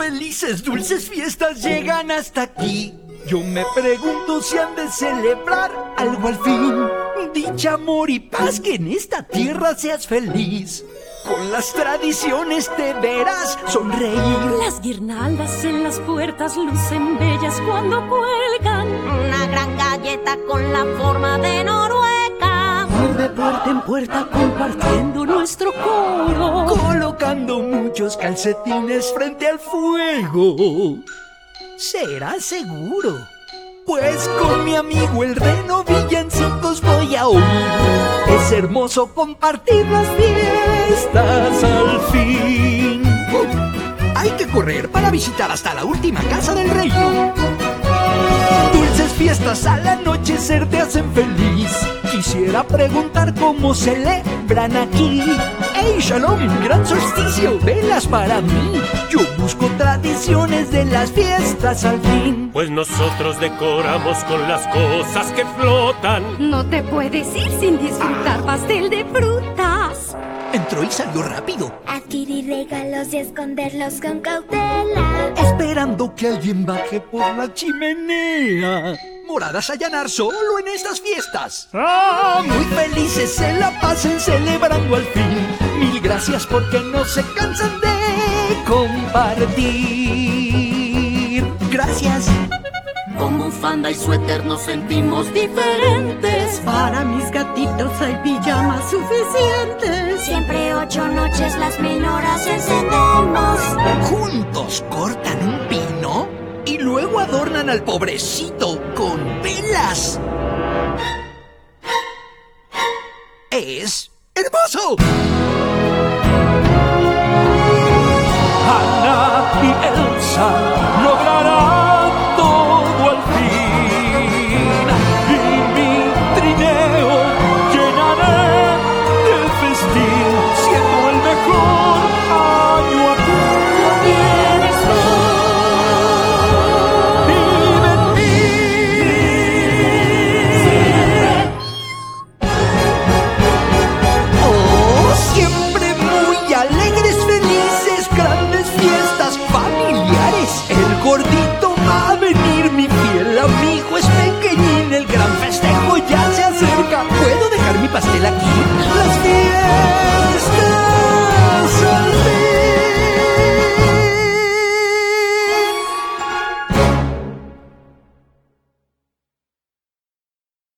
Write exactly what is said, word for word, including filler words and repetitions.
felices, dulces fiestas llegan hasta aquí. Yo me pregunto si han de celebrar algo al fin. Dicha, amor y paz, que en esta tierra seas feliz. Con las tradiciones te verás sonreír. Las guirnaldas en las puertas lucen bellas cuando cuelgan una gran galleta con la forma de Noruega. Ir de puerta en puerta compartiendo nuestro coro, colocando muchos calcetines frente al fuego. ¿Será seguro? Pues con mi amigo el reno villancicos voy a oír. Es hermoso compartir las fiestas al fin. Uh, hay que correr para visitar hasta la última casa del reino. Dulces fiestas al anochecer te hacen feliz. Quisiera preguntar cómo celebran aquí. ¡Hey, Shalom! ¡Gran solsticio! ¡Velas para mí! Yo busco tradiciones de las fiestas al fin. Pues nosotros decoramos con las cosas que flotan. No te puedes ir sin disfrutar ah. pastel de frutas. Entró y salió rápido. Adquirir regalos y esconderlos con cautela. Esperando que alguien baje por la chimenea. Moradas a allanar solo en estas fiestas. ¡Ah! Muy felices se la pasen celebrando al fin. Mil gracias porque no se cansan de compartir. Gracias. Con bufanda y suéter nos sentimos diferentes. Para mis gatitos hay pijamas suficientes. Siempre ocho noches las menoras encendemos. Juntos cortan un pino y luego adornan al pobrecito con velas. ¡Es hermoso! Anna y Elsa